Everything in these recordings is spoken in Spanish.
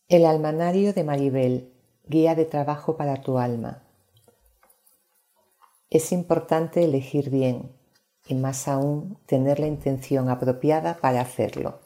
El almanario de Maribel, guía de trabajo para tu alma. Es importante elegir bien y más aún tener la intención apropiada para hacerlo.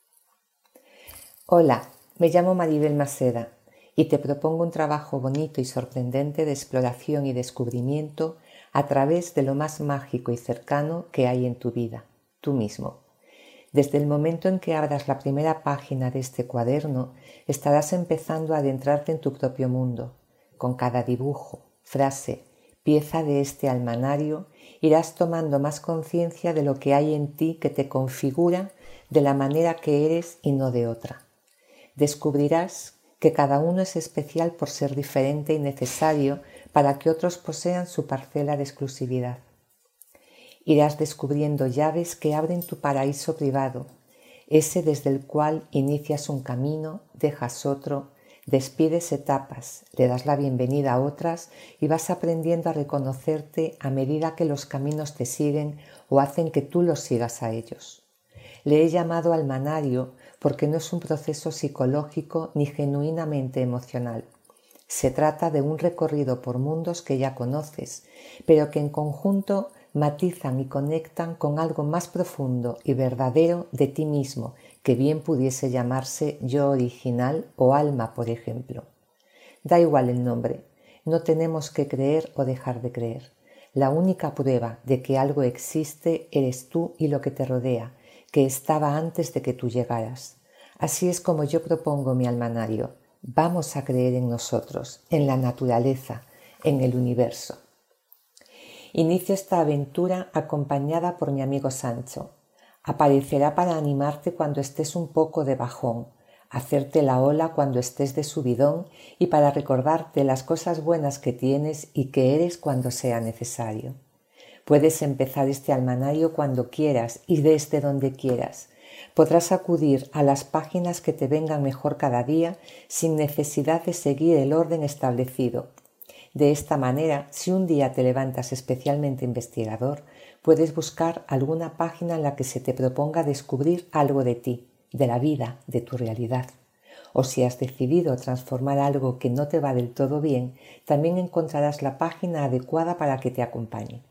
Hola, me llamo Maribel Maseda y te propongo un trabajo bonito y sorprendente de exploración y descubrimiento a través de lo más mágico y cercano que hay en tu vida, tú mismo. Desde el momento en que abras la primera página de este cuaderno, estarás empezando a adentrarte en tu propio mundo. Con cada dibujo, frase, pieza de este almanario, irás tomando más conciencia de lo que hay en ti que te configura de la manera que eres y no de otra. Descubrirás que cada uno es especial por ser diferente y necesario para que otros posean su parcela de exclusividad. Irás descubriendo llaves que abren tu paraíso privado, ese desde el cual inicias un camino, dejas otro, despides etapas, le das la bienvenida a otras y vas aprendiendo a reconocerte a medida que los caminos te siguen o hacen que tú los sigas a ellos. Le he llamado almanario porque no es un proceso psicológico ni genuinamente emocional. Se trata de un recorrido por mundos que ya conoces, pero que en conjunto matizan y conectan con algo más profundo y verdadero de ti mismo, que bien pudiese llamarse yo original o alma, por ejemplo. Da igual el nombre, no tenemos que creer o dejar de creer. La única prueba de que algo existe eres tú y lo que te rodea, que estaba antes de que tú llegaras. Así es como yo propongo mi almanario. Vamos a creer en nosotros, en la naturaleza, en el universo. Inicio esta aventura acompañada por mi amigo Sancho. Aparecerá para animarte cuando estés un poco de bajón, hacerte la ola cuando estés de subidón y para recordarte las cosas buenas que tienes y que eres cuando sea necesario. Puedes empezar este almanario cuando quieras y desde donde quieras. Podrás acudir a las páginas que te vengan mejor cada día sin necesidad de seguir el orden establecido. De esta manera, si un día te levantas especialmente investigador, puedes buscar alguna página en la que se te proponga descubrir algo de ti, de la vida, de tu realidad. O si has decidido transformar algo que no te va del todo bien, también encontrarás la página adecuada para que te acompañe.